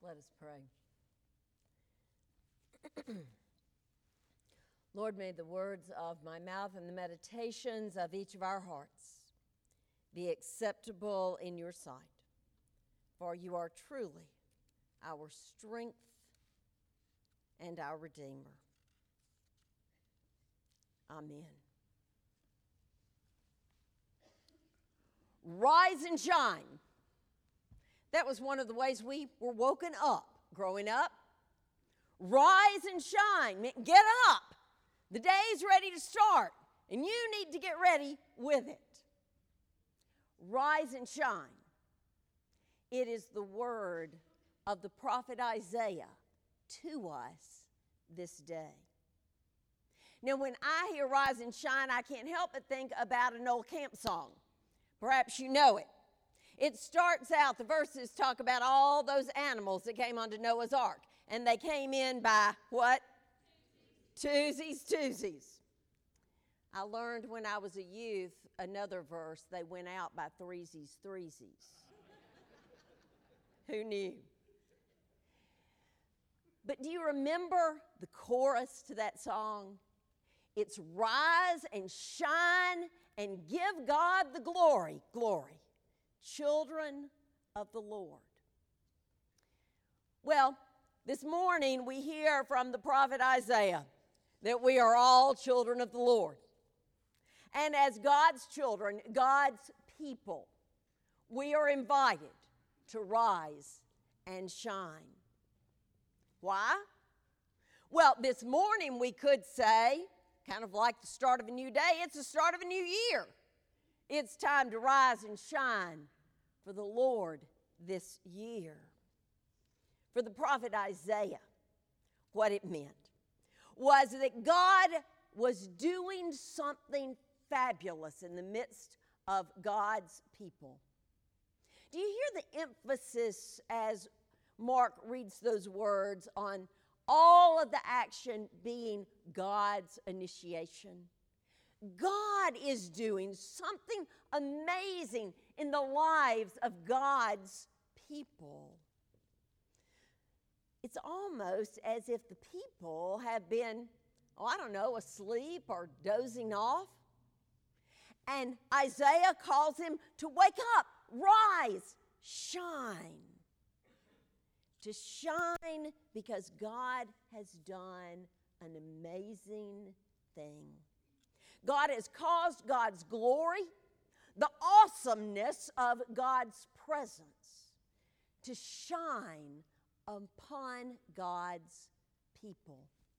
Let us pray. Lord, may the words of my mouth and the meditations of each of our hearts be acceptable in your sight, for you are truly our strength and our Redeemer. Amen. Rise and shine. That was one of the ways we were woken up growing up. Rise and shine. Get up. The day's ready to start, and you need to get ready with it. Rise and shine. It is the word of the prophet Isaiah to us this day. Now, when I hear rise and shine, I can't help but think about an old camp song. Perhaps you know it. It starts out, the verses talk about all those animals that came onto Noah's Ark. And they came in by what? Twosies. I learned when I was a youth another verse, they went out by threesies. Who knew? But do you remember the chorus to that song? It's rise and shine and give God the glory, children of the Lord. Well, this morning we hear from the prophet Isaiah that we are all children of the Lord. And as God's children, God's people, we are invited to rise and shine. Why? Well, this morning we could say, kind of like the start of a new day, it's the start of a new year. It's time to rise and shine for the Lord this year. For the prophet Isaiah, what it meant was that God was doing something fabulous in the midst of God's people. Do you hear the emphasis as Mark reads those words on all of the action being God's initiation? God is doing something amazing in the lives of God's people. It's almost as if the people have been, asleep or dozing off. And Isaiah calls him to wake up, rise, shine. To shine because God has done an amazing thing. God has caused God's glory, the awesomeness of God's presence to shine upon God's people.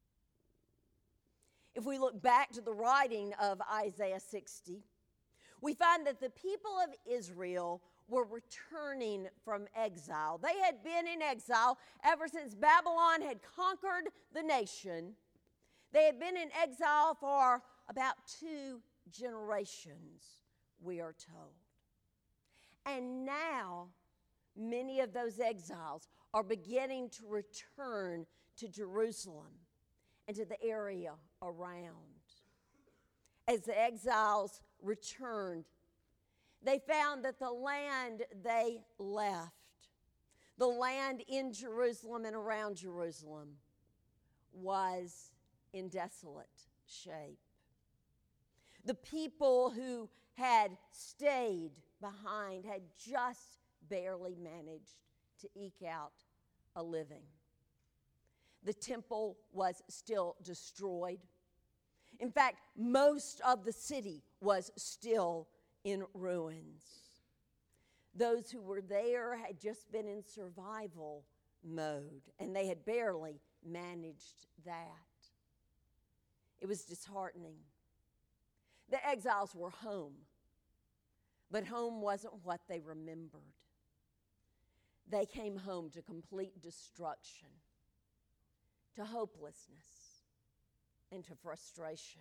If we look back to the writing of Isaiah 60, we find that the people of Israel were returning from exile. They had been in exile ever since Babylon had conquered the nation. They had been in exile for about 2 generations, we are told. And now, many of those exiles are beginning to return to Jerusalem and to the area around. As the exiles returned, they found that the land they left, the land in Jerusalem and around Jerusalem, was in desolate shape. The people who had stayed behind had just barely managed to eke out a living. The temple was still destroyed. In fact, most of the city was still in ruins. Those who were there had just been in survival mode, and they had barely managed that. It was disheartening. The exiles were home, but home wasn't what they remembered. They came home to complete destruction, to hopelessness, and to frustration.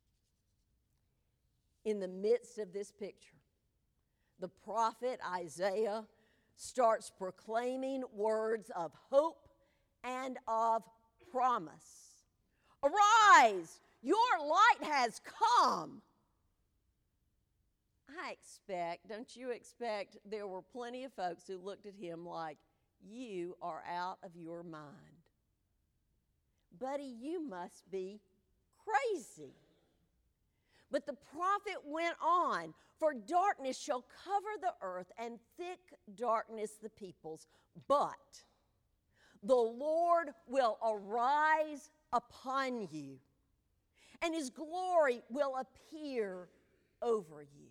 In the midst of this picture, the prophet Isaiah starts proclaiming words of hope and of promise. Arise, your light has come. Don't you expect there were plenty of folks who looked at him like, you are out of your mind. Buddy, you must be crazy. But the prophet went on, for darkness shall cover the earth, and thick darkness the peoples. But the Lord will arise upon you, and his glory will appear over you.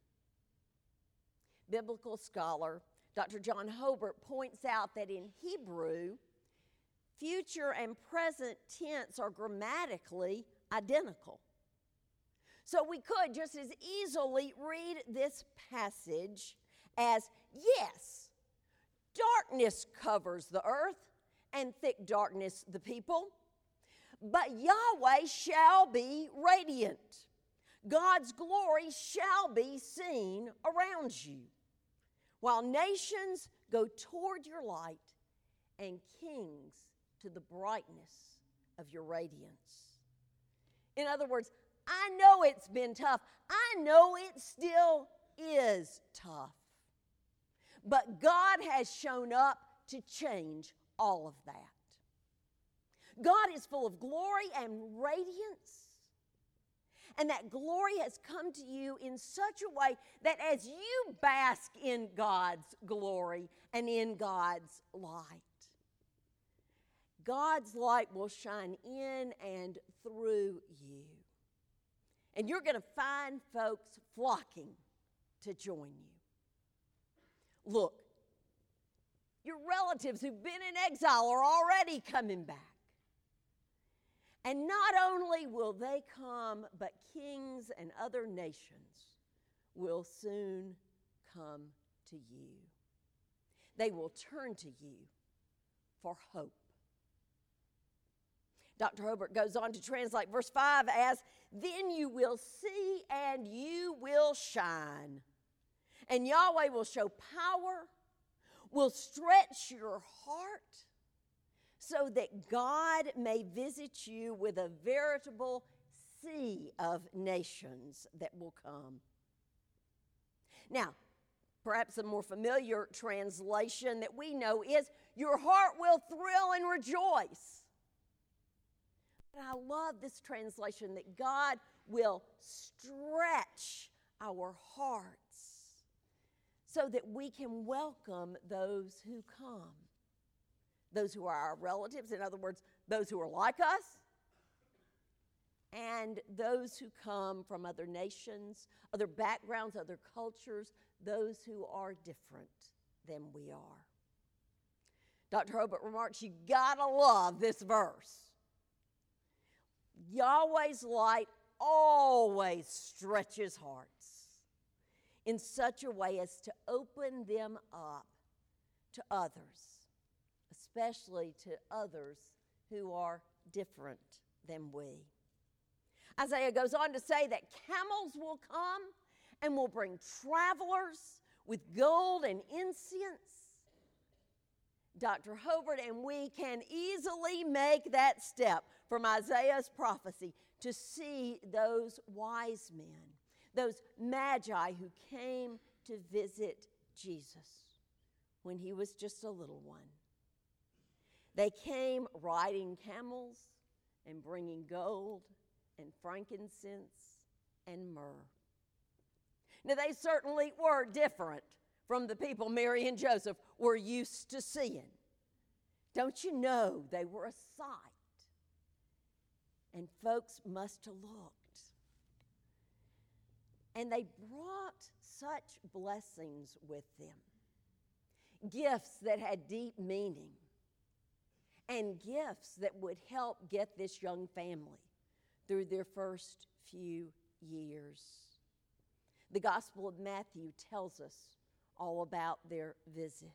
Biblical scholar Dr. John Hobart points out that in Hebrew, future and present tense are grammatically identical. So we could just as easily read this passage as, yes, darkness covers the earth and thick darkness the people, but Yahweh shall be radiant. God's glory shall be seen around you, while nations go toward your light and kings to the brightness of your radiance. In other words, I know it's been tough. I know it still is tough. But God has shown up to change all of that. God is full of glory and radiance. And that glory has come to you in such a way that as you bask in God's glory and in God's light, God's light will shine in and through you. And you're going to find folks flocking to join you. Look, your relatives who've been in exile are already coming back. And not only will they come, but kings and other nations will soon come to you. They will turn to you for hope. Dr. Hobart goes on to translate verse 5 as, then you will see and you will shine. And Yahweh will show power, will stretch your heart, so that God may visit you with a veritable sea of nations that will come. Now, perhaps a more familiar translation that we know is, your heart will thrill and rejoice. And I love this translation that God will stretch our hearts so that we can welcome those who come. Those who are our relatives, in other words, those who are like us, and those who come from other nations, other backgrounds, other cultures, those who are different than we are. Dr. Hobart remarks, you gotta love this verse. Yahweh's light always stretches hearts in such a way as to open them up to others, especially to others who are different than we. Isaiah goes on to say that camels will come and will bring travelers with gold and incense. Dr. Hobart and we can easily make that step from Isaiah's prophecy to see those wise men, those magi who came to visit Jesus when he was just a little one. They came riding camels and bringing gold and frankincense and myrrh. Now, they certainly were different from the people Mary and Joseph were used to seeing. Don't you know they were a sight? And folks must have looked. And they brought such blessings with them, gifts that had deep meaning, and gifts that would help get this young family through their first few years. The Gospel of Matthew tells us all about their visit.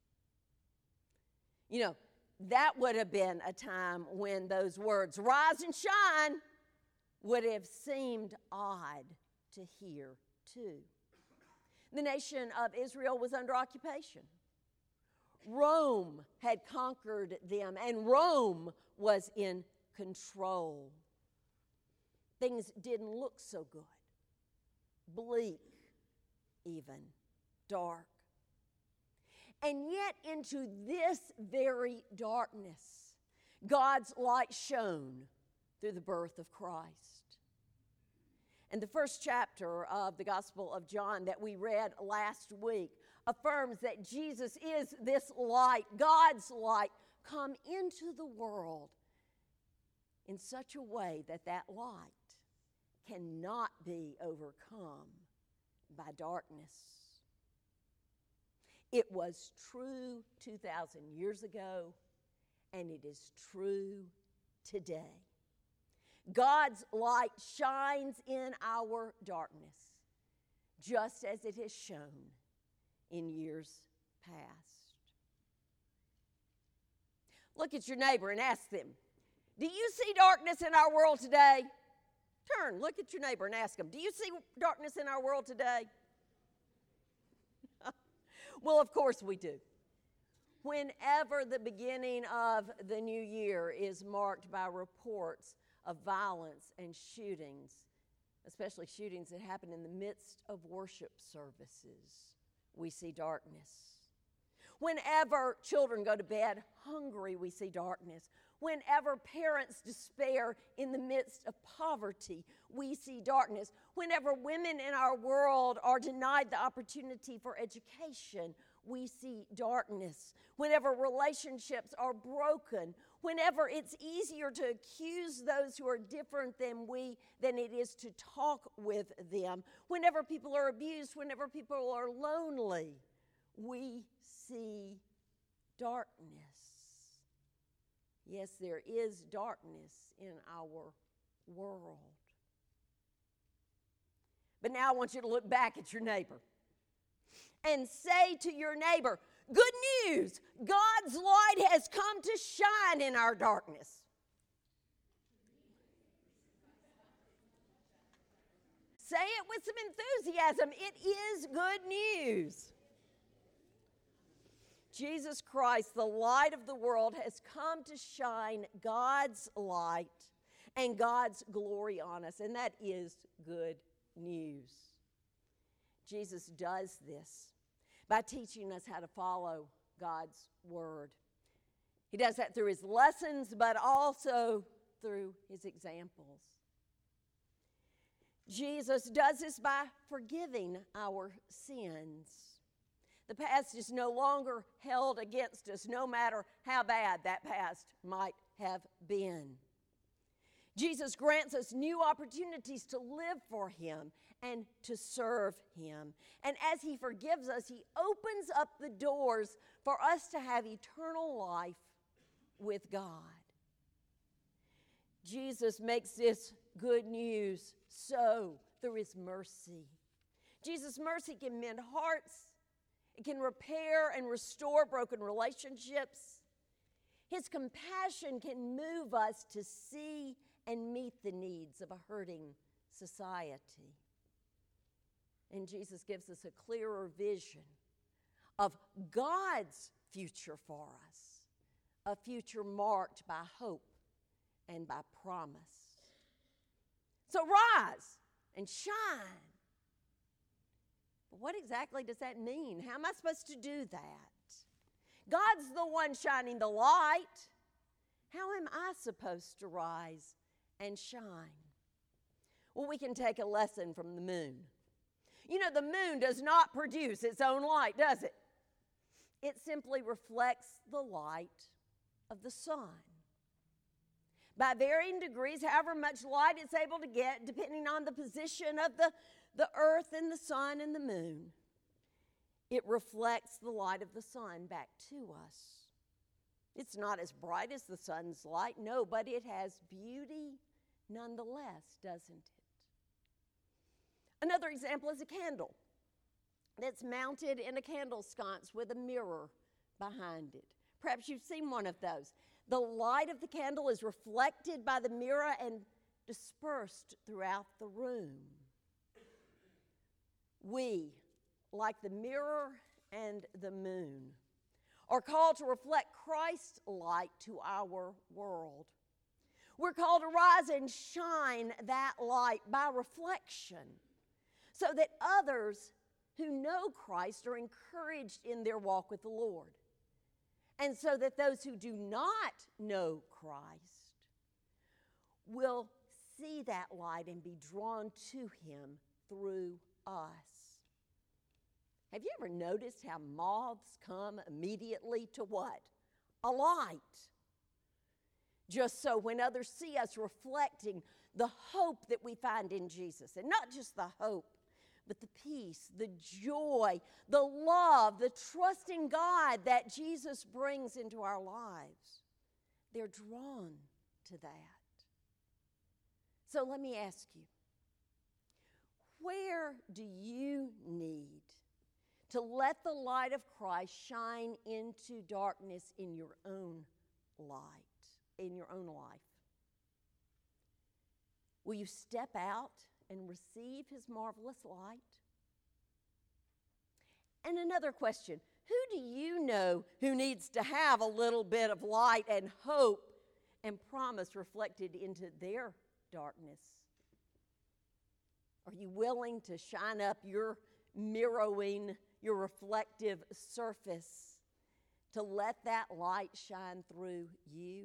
You know, that would have been a time when those words, rise and shine, would have seemed odd to hear too. The nation of Israel was under occupation. Rome had conquered them, and Rome was in control. Things didn't look so good. Bleak, even dark. And yet into this very darkness, God's light shone through the birth of Christ. And the first chapter of the Gospel of John that we read last week affirms that Jesus is this light, God's light, come into the world in such a way that that light cannot be overcome by darkness. It was true 2,000 years ago, and it is true today. God's light shines in our darkness, just as it has shone in years past. Look at your neighbor and ask them, do you see darkness in our world today? Turn, look at your neighbor and ask them, do you see darkness in our world today? Well, of course we do. Whenever the beginning of the new year is marked by reports of violence and shootings, especially shootings that happen in the midst of worship services, we see darkness. Whenever children go to bed hungry, we see darkness. Whenever parents despair in the midst of poverty, we see darkness. Whenever women in our world are denied the opportunity for education, we see darkness. Whenever relationships are broken, whenever it's easier to accuse those who are different than it is to talk with them, whenever people are abused, whenever people are lonely, we see darkness. Yes, there is darkness in our world. But now I want you to look back at your neighbor and say to your neighbor, good news, God's light has come to shine in our darkness. Say it with some enthusiasm. It is good news. Jesus Christ, the light of the world, has come to shine God's light and God's glory on us, and that is good news. Jesus does this by teaching us how to follow God's word. He does that through his lessons, but also through his examples. Jesus does this by forgiving our sins. The past is no longer held against us, no matter how bad that past might have been. Jesus grants us new opportunities to live for him and to serve him. And as he forgives us, he opens up the doors for us to have eternal life with God. Jesus makes this good news so through his mercy. Jesus' mercy can mend hearts. It can repair and restore broken relationships. His compassion can move us to see and meet the needs of a hurting society. And Jesus gives us a clearer vision of God's future for us, a future marked by hope and by promise. So rise and shine. But what exactly does that mean? How am I supposed to do that? God's the one shining the light. How am I supposed to rise and shine? Well, we can take a lesson from the moon. You know, the moon does not produce its own light, does it? It simply reflects the light of the sun. By varying degrees, however much light it's able to get, depending on the position of the earth and the sun and the moon, it reflects the light of the sun back to us. It's not as bright as the sun's light, no, but it has beauty nonetheless, doesn't it? Another example is a candle that's mounted in a candle sconce with a mirror behind it. Perhaps you've seen one of those. The light of the candle is reflected by the mirror and dispersed throughout the room. We, like the mirror and the moon, are called to reflect Christ's light to our world. We're called to rise and shine that light by reflection so that others who know Christ are encouraged in their walk with the Lord. And so that those who do not know Christ will see that light and be drawn to him through us. Have you ever noticed how moths come immediately to what? A light. Just so when others see us reflecting the hope that we find in Jesus, and not just the hope, but the peace, the joy, the love, the trust in God that Jesus brings into our lives, they're drawn to that. So let me ask you, where do you need to let the light of Christ shine into darkness in your own light, in your own life? Will you step out and receive his marvelous light? And another question, who do you know who needs to have a little bit of light and hope and promise reflected into their darkness? Are you willing to shine up your mirroring, your reflective surface to let that light shine through you?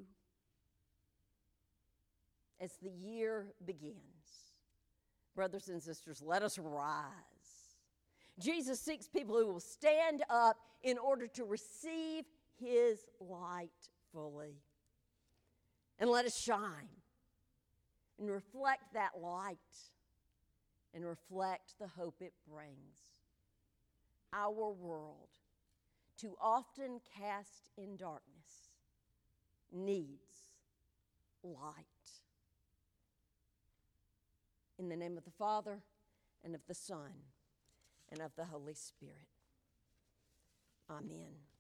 As the year begins, brothers and sisters, let us rise. Jesus seeks people who will stand up in order to receive his light fully. And let us shine and reflect that light and reflect the hope it brings. Our world, too often cast in darkness, needs light. In the name of the Father, and of the Son, and of the Holy Spirit. Amen.